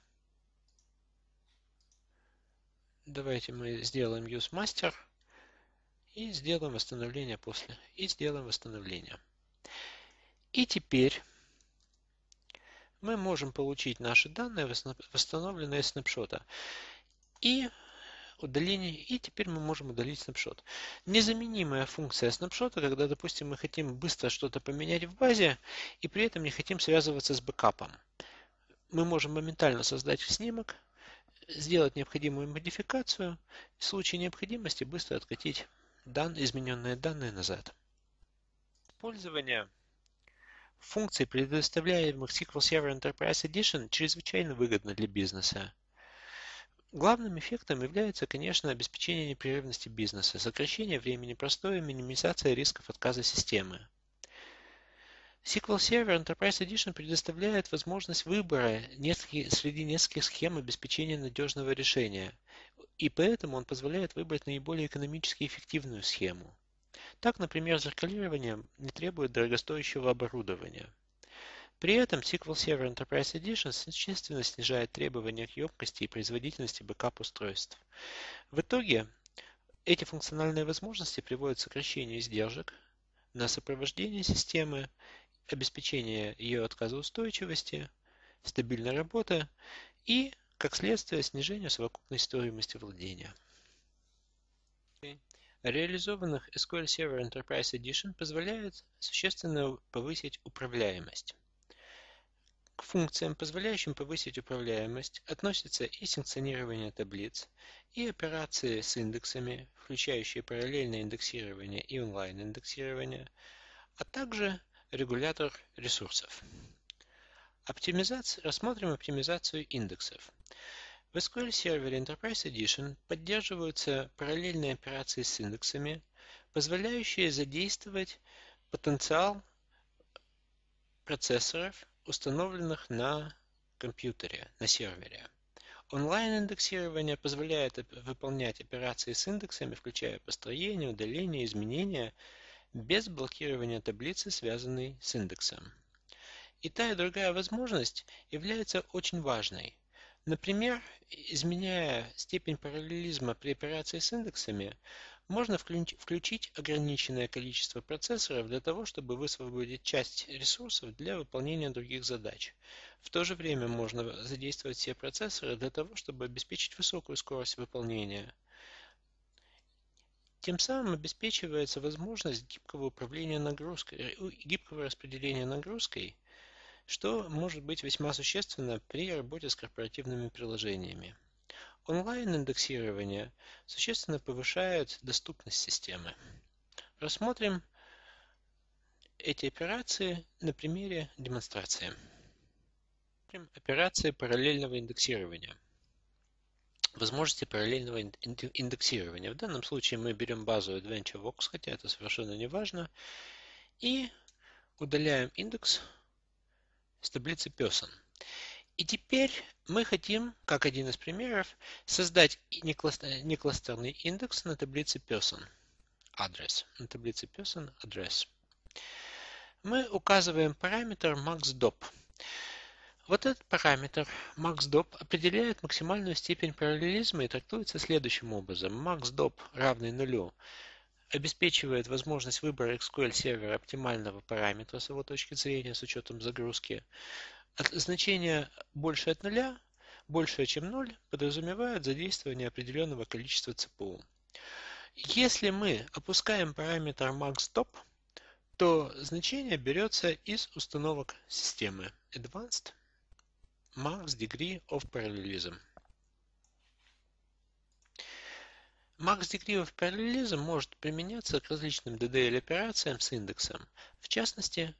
Давайте мы сделаем useMaster и сделаем восстановление после. И сделаем восстановление. И теперь мы можем получить наши данные, восстановленные из снапшота. И удаление, и теперь мы можем удалить снапшот. Незаменимая функция снапшота, когда, допустим, мы хотим быстро что-то поменять в базе и при этом не хотим связываться с бэкапом. Мы можем моментально создать снимок, сделать необходимую модификацию, в случае необходимости быстро откатить измененные данные назад. Использование функций, предоставляемых SQL Server Enterprise Edition, чрезвычайно выгодно для бизнеса. Главным эффектом является, конечно, обеспечение непрерывности бизнеса, сокращение времени простоя, минимизация рисков отказа системы. SQL Server Enterprise Edition предоставляет возможность выбора среди нескольких схем обеспечения надежного решения, и поэтому он позволяет выбрать наиболее экономически эффективную схему. Так, например, зеркалирование не требует дорогостоящего оборудования. При этом SQL Server Enterprise Edition существенно снижает требования к емкости и производительности бэкап-устройств. В итоге эти функциональные возможности приводят к сокращению издержек на сопровождение системы, обеспечение ее отказоустойчивости, стабильной работы и, как следствие, снижению совокупной стоимости владения. Реализованных SQL Server Enterprise Edition позволяет существенно повысить управляемость. К функциям, позволяющим повысить управляемость, относятся и санкционирование таблиц, и операции с индексами, включающие параллельное индексирование и онлайн-индексирование, а также регулятор ресурсов. Рассмотрим оптимизацию индексов. В SQL Server Enterprise Edition поддерживаются параллельные операции с индексами, позволяющие задействовать потенциал процессоров, установленных на компьютере, на сервере. Онлайн-индексирование позволяет выполнять операции с индексами, включая построение, удаление, изменения, без блокирования таблицы, связанной с индексом. И та, и другая возможность является очень важной. Например, изменяя степень параллелизма при операции с индексами, можно включить ограниченное количество процессоров для того, чтобы высвободить часть ресурсов для выполнения других задач. В то же время можно задействовать все процессоры для того, чтобы обеспечить высокую скорость выполнения. Тем самым обеспечивается возможность гибкого управления нагрузкой, гибкого распределения нагрузкой, что может быть весьма существенно при работе с корпоративными приложениями. Онлайн-индексирование существенно повышает доступность системы. Рассмотрим эти операции на примере демонстрации. Операции параллельного индексирования. Возможности параллельного индексирования. В данном случае мы берем базу AdventureVox, хотя это совершенно не важно, и удаляем индекс с таблицы Person. И теперь мы хотим, как один из примеров, создать некластерный индекс на таблице Person. Адрес. На таблице Person адрес. Мы указываем параметр maxDop. Вот этот параметр maxDop определяет максимальную степень параллелизма и трактуется следующим образом. maxDop равный нулю обеспечивает возможность выбора SQL сервера оптимального параметра с его точки зрения с учетом загрузки. Значение больше от нуля, больше, чем 0, подразумевает задействование определенного количества ЦПУ. Если мы опускаем параметр maxDop, то значение берется из установок системы Advanced Max Degree of Parallelism. Max Degree of Parallelism может применяться к различным DDL-операциям с индексом, в частности,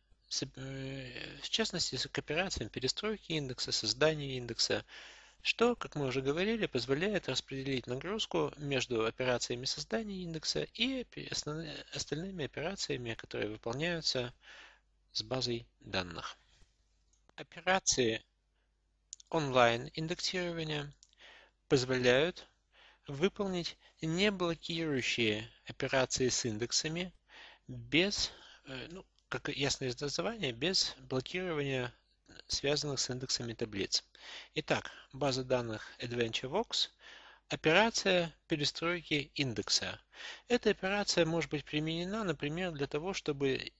к операциям перестройки индекса, создания индекса, что, как мы уже говорили, позволяет распределить нагрузку между операциями создания индекса и остальными операциями, которые выполняются с базой данных. Операции онлайн-индексирования позволяют выполнить не блокирующие операции с индексами без, как ясно из названия, без блокирования связанных с индексами таблиц. Итак, база данных AdventureVox, операция перестройки индекса. Эта операция может быть применена, например, для того, чтобы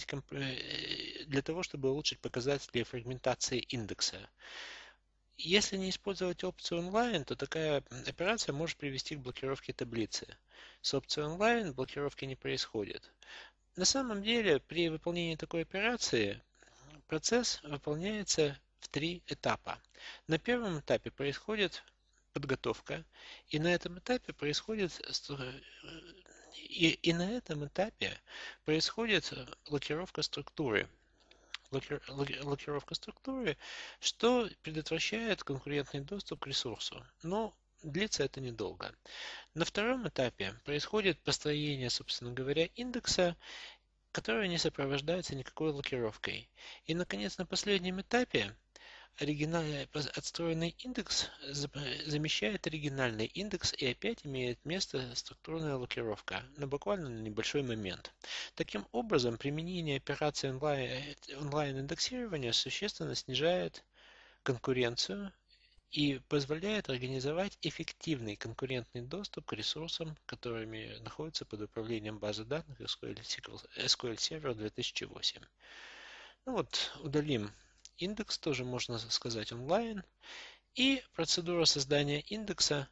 улучшить показатели фрагментации индекса. Если не использовать опцию онлайн, то такая операция может привести к блокировке таблицы. С опцией онлайн блокировки не происходит. На самом деле, при выполнении такой операции процесс выполняется в 3 этапа. На первом этапе происходит подготовка, и на этом этапе происходит блокировка структуры. Блокировка структуры, что предотвращает конкурентный доступ к ресурсу. Но длится это недолго. На втором этапе происходит построение, собственно говоря, индекса, которое не сопровождается никакой блокировкой. И, наконец, на последнем этапе отстроенный индекс замещает оригинальный индекс и опять имеет место структурная блокировка, но буквально на небольшой момент. Таким образом, применение операции онлайн-индексирования существенно снижает конкуренцию и позволяет организовать эффективный конкурентный доступ к ресурсам, которыми находятся под управлением базы данных SQL Server 2008. Удалим индекс, тоже можно сказать онлайн, и процедура создания индекса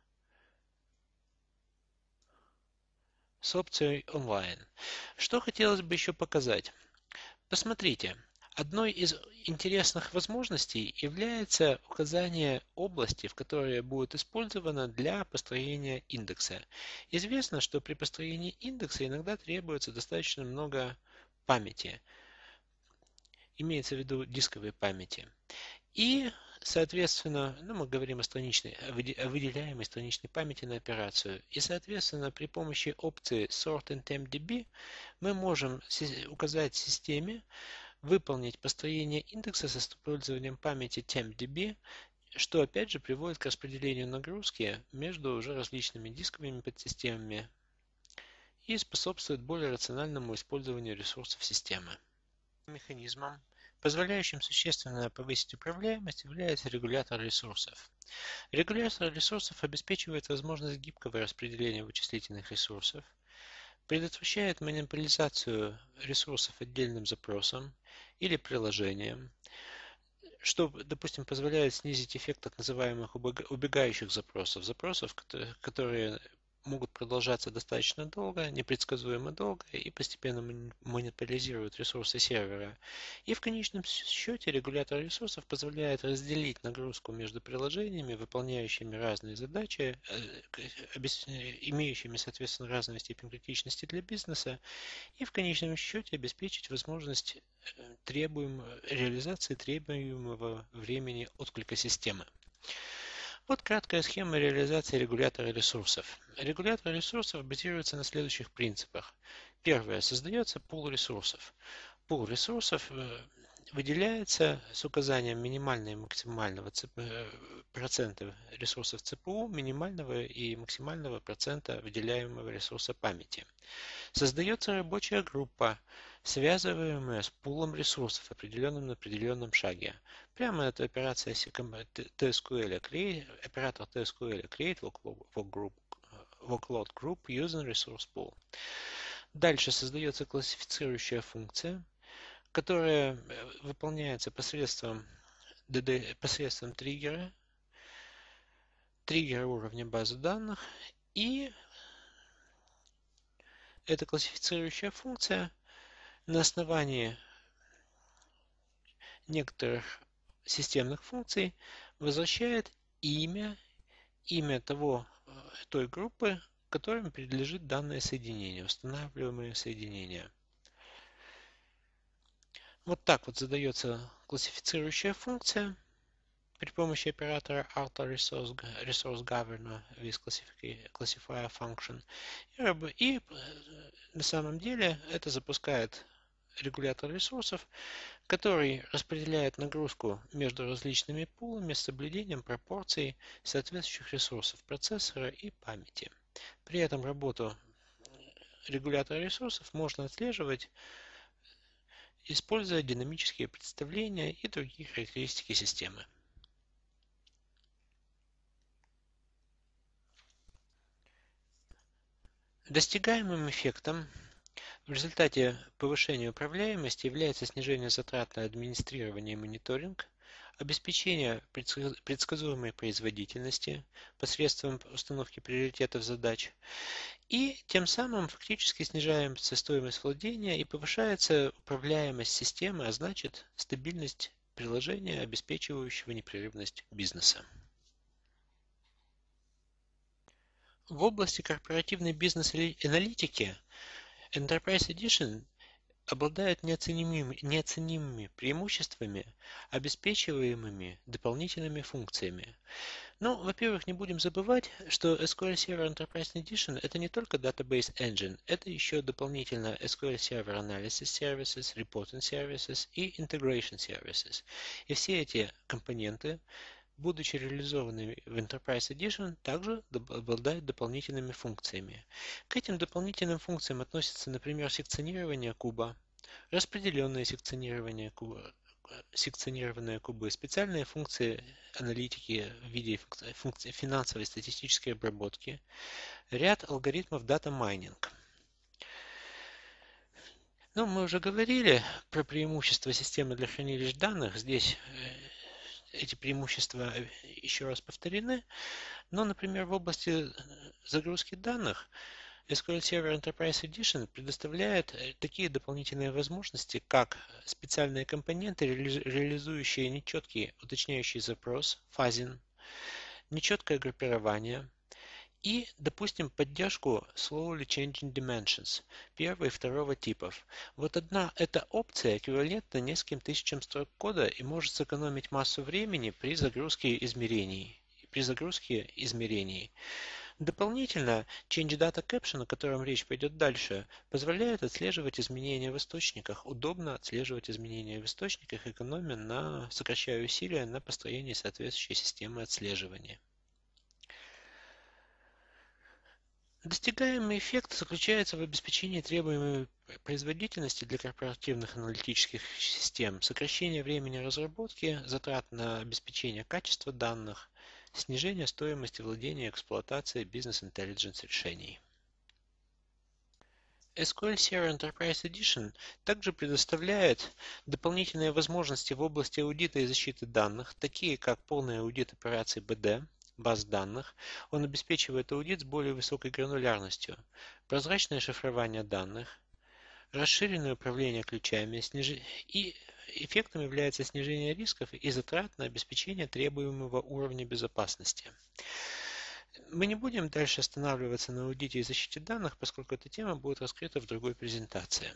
с опцией онлайн. Что хотелось бы еще показать? Посмотрите, одной из интересных возможностей является указание области, в которой будет использована для построения индекса. Известно, что при построении индекса иногда требуется достаточно много памяти. Имеется в виду дисковой памяти. И, соответственно, мы говорим о выделяемой страничной памяти на операцию. И, соответственно, при помощи опции Sort in TempDB мы можем указать системе выполнить построение индекса с использованием памяти TempDB, что опять же приводит к распределению нагрузки между уже различными дисковыми подсистемами и способствует более рациональному использованию ресурсов системы. Механизмом позволяющим существенно повысить управляемость, является регулятор ресурсов. Регулятор ресурсов обеспечивает возможность гибкого распределения вычислительных ресурсов, предотвращает монополизацию ресурсов отдельным запросом или приложением, что, допустим, позволяет снизить эффект так называемых убегающих запросов, которые могут продолжаться достаточно долго, непредсказуемо долго и постепенно монополизируют ресурсы сервера. И в конечном счете регулятор ресурсов позволяет разделить нагрузку между приложениями, выполняющими разные задачи, имеющими, соответственно, разную степень критичности для бизнеса, и в конечном счете обеспечить возможность реализации требуемого времени отклика системы. Вот краткая схема реализации регулятора ресурсов. Регулятор ресурсов базируется на следующих принципах. Первое. Создается пул ресурсов. Пул ресурсов выделяется с указанием минимального и максимального процента ресурсов ЦПУ, минимального и максимального процента выделяемого ресурса памяти. Создается рабочая группа, связываемая с пулом ресурсов, определенным на определенном шаге. Прямо это операция TSQL, оператор TSQL Create Workload Group Using Resource Pool. Дальше создается классифицирующая функция, которая выполняется посредством триггера уровня базы данных, и эта классифицирующая функция на основании некоторых системных функций возвращает имя той группы, которым принадлежит данное соединение, устанавливаемое соединение. Вот так вот задается классифицирующая функция при помощи оператора AutoResource with Classifier Function. И на самом деле это запускает регулятор ресурсов, который распределяет нагрузку между различными пулами с соблюдением пропорций соответствующих ресурсов процессора и памяти. При этом работу регулятора ресурсов можно отслеживать, используя динамические представления и другие характеристики системы. Достигаемым эффектом в результате повышения управляемости является снижение затрат на администрирование и мониторинг, обеспечение предсказуемой производительности посредством установки приоритетов задач, и тем самым фактически снижается стоимость владения и повышается управляемость системы, а значит стабильность приложения, обеспечивающего непрерывность бизнеса. В области корпоративной бизнес-аналитики Enterprise Edition обладает неоценимыми преимуществами, обеспечиваемыми дополнительными функциями. Во-первых, не будем забывать, что SQL Server Enterprise Edition это не только Database Engine, это еще дополнительно SQL Server Analysis Services, Reporting Services и Integration Services. И все эти компоненты, будучи реализованы в Enterprise Edition, также обладают дополнительными функциями. К этим дополнительным функциям относятся, например, секционирование куба, распределенное секционирование куба, секционированные кубы, специальные функции аналитики в виде функций финансовой и статистической обработки, ряд алгоритмов дата майнинг. Мы уже говорили про преимущества системы для хранилищ данных. Здесь эти преимущества еще раз повторены. Например, в области загрузки данных SQL Server Enterprise Edition предоставляет такие дополнительные возможности, как специальные компоненты, реализующие нечеткий уточняющий запрос, фазинг, нечеткое группирование и, допустим, поддержку Slowly Changing Dimensions первого и второго типов. Вот одна эта опция эквивалентна нескольким тысячам строк кода и может сэкономить массу времени при загрузке измерений. Дополнительно, Change Data Caption, о котором речь пойдет дальше, позволяет отслеживать изменения в источниках, удобно отслеживать изменения в источниках, сокращая усилия на построение соответствующей системы отслеживания. Достигаемый эффект заключается в обеспечении требуемой производительности для корпоративных аналитических систем, сокращение времени разработки, затрат на обеспечение качества данных, снижение стоимости владения и эксплуатации бизнес-интеллигенс решений. SQL Server Enterprise Edition также предоставляет дополнительные возможности в области аудита и защиты данных, такие как полный аудит операций BD, баз данных. Он обеспечивает аудит с более высокой гранулярностью, прозрачное шифрование данных, расширенное управление ключами и эффектом является снижение рисков и затрат на обеспечение требуемого уровня безопасности. Мы не будем дальше останавливаться на аудите и защите данных, поскольку эта тема будет раскрыта в другой презентации.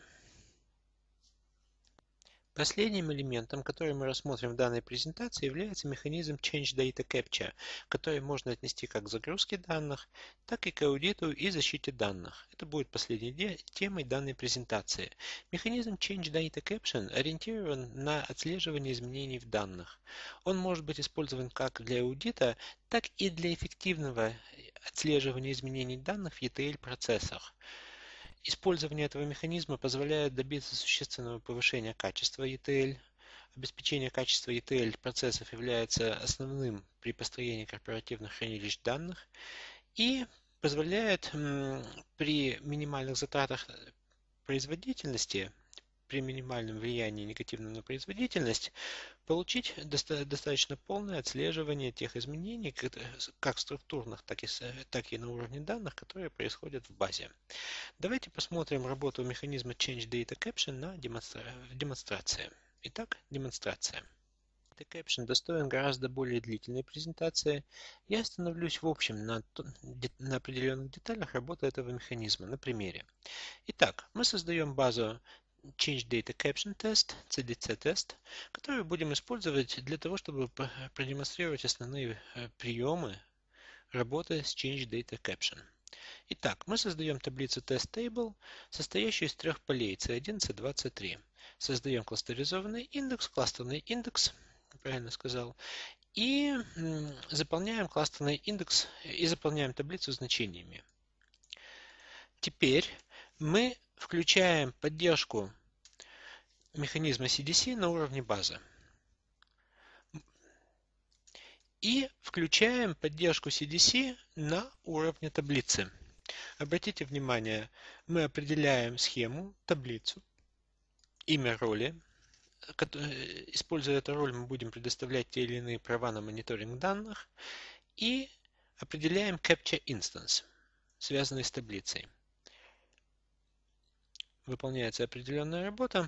Последним элементом, который мы рассмотрим в данной презентации, является механизм Change Data Capture, который можно отнести как к загрузке данных, так и к аудиту и защите данных. Это будет последней темой данной презентации. Механизм Change Data Capture ориентирован на отслеживание изменений в данных. Он может быть использован как для аудита, так и для эффективного отслеживания изменений данных в ETL-процессах. Использование этого механизма позволяет добиться существенного повышения качества ETL. Обеспечение качества ETL процессов является основным при построении корпоративных хранилищ данных и позволяет при минимальных затратах производительности, при минимальном влиянии негативном на производительность, получить достаточно полное отслеживание тех изменений, как структурных, так и на уровне данных, которые происходят в базе. Давайте посмотрим работу механизма Change Data Caption на демонстрации. Итак, демонстрация. Data Caption достоин гораздо более длительной презентации. Я остановлюсь в общем на определенных деталях работы этого механизма на примере. Итак, мы создаем базу Change Data Caption Test, CDC тест, которую будем использовать для того, чтобы продемонстрировать основные приемы работы с Change Data Caption. Итак, мы создаем таблицу TestTable, состоящую из трех полей C1, C2, C3. Создаем кластеризованный индекс, кластерный индекс, правильно сказал, и заполняем кластерный индекс и заполняем таблицу значениями. Теперь мы включаем поддержку механизма CDC на уровне базы. И включаем поддержку CDC на уровне таблицы. Обратите внимание, мы определяем схему, таблицу, имя роли. Используя эту роль, мы будем предоставлять те или иные права на мониторинг данных. И определяем Capture Instance, связанный с таблицей. Выполняется определенная работа.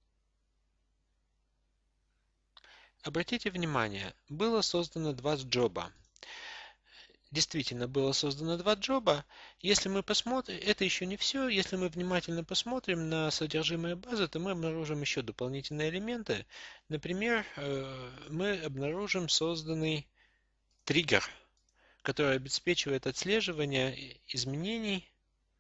Обратите внимание, было создано два джоба. Действительно, было создано два джоба. Если мы посмотрим, это еще не все. Если мы внимательно посмотрим на содержимое базы, то мы обнаружим еще дополнительные элементы. Например, мы обнаружим созданный триггер, который обеспечивает отслеживание изменений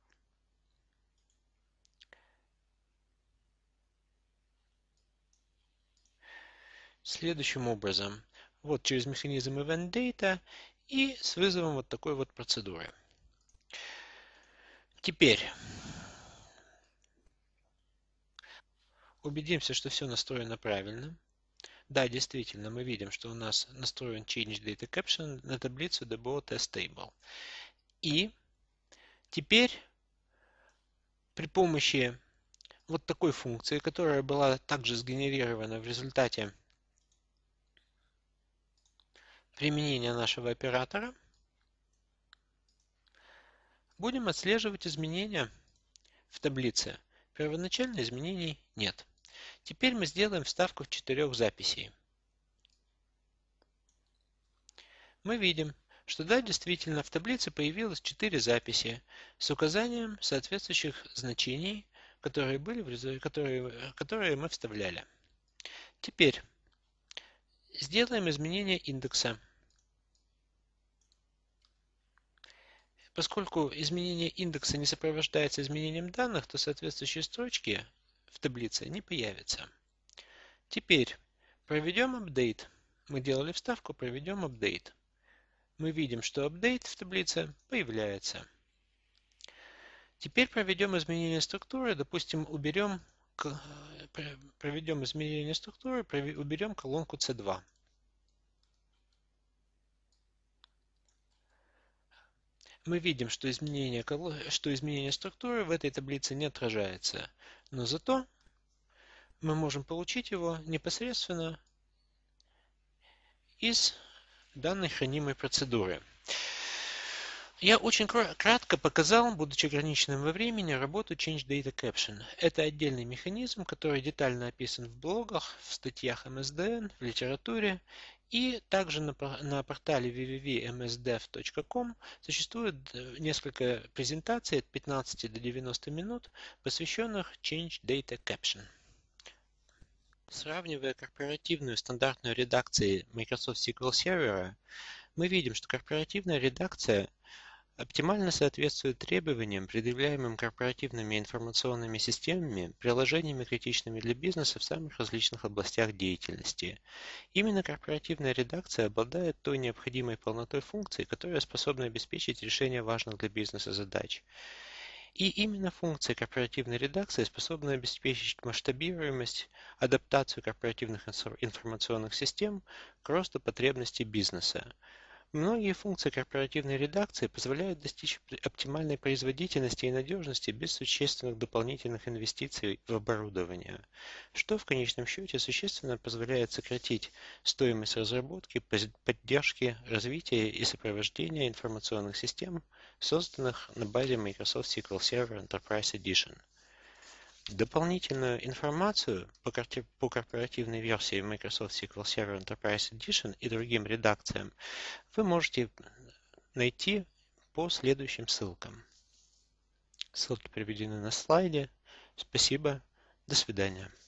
следующим образом. Вот через механизм Event Data и с вызовом вот такой вот процедуры. Теперь убедимся, что все настроено правильно. Да, действительно, мы видим, что у нас настроен Change Data Caption на таблицу DBO Test Table. И теперь при помощи вот такой функции, которая была также сгенерирована в результате применения нашего оператора, будем отслеживать изменения в таблице. Первоначально изменений нет. Теперь мы сделаем вставку в 4 записей. Мы видим, что да, действительно в таблице появилось 4 записи с указанием соответствующих значений, которые мы вставляли. Теперь сделаем изменение индекса. Поскольку изменение индекса не сопровождается изменением данных, то соответствующие строчки в таблице не появятся. Теперь проведем апдейт. Мы делали вставку, проведем апдейт. Мы видим, что апдейт в таблице появляется. Теперь проведем изменение структуры, допустим, проведем изменение структуры, уберем колонку C2. Мы видим, что изменение структуры в этой таблице не отражается, но зато мы можем получить его непосредственно из данной хранимой процедуры. Я очень кратко показал, будучи ограниченным во времени, работу Change Data Caption. Это отдельный механизм, который детально описан в блогах, в статьях MSDN, в литературе. И также на портале www.msdev.com существует несколько презентаций от 15 до 90 минут, посвященных Change Data Caption. Сравнивая корпоративную стандартную редакцию Microsoft SQL Server, мы видим, что корпоративная редакция оптимально соответствует требованиям, предъявляемым корпоративными информационными системами, приложениями, критичными для бизнеса в самых различных областях деятельности. Именно корпоративная редакция обладает той необходимой полнотой функций, которая способна обеспечить решение важных для бизнеса задач. И именно функции корпоративной редакции способны обеспечить масштабируемость, адаптацию корпоративных информационных систем к росту потребностей бизнеса. Многие функции корпоративной редакции позволяют достичь оптимальной производительности и надежности без существенных дополнительных инвестиций в оборудование, что в конечном счете существенно позволяет сократить стоимость разработки, поддержки, развития и сопровождения информационных систем, созданных на базе Microsoft SQL Server Enterprise Edition. Дополнительную информацию по корпоративной версии Microsoft SQL Server Enterprise Edition и другим редакциям вы можете найти по следующим ссылкам. Ссылки приведены на слайде. Спасибо. До свидания.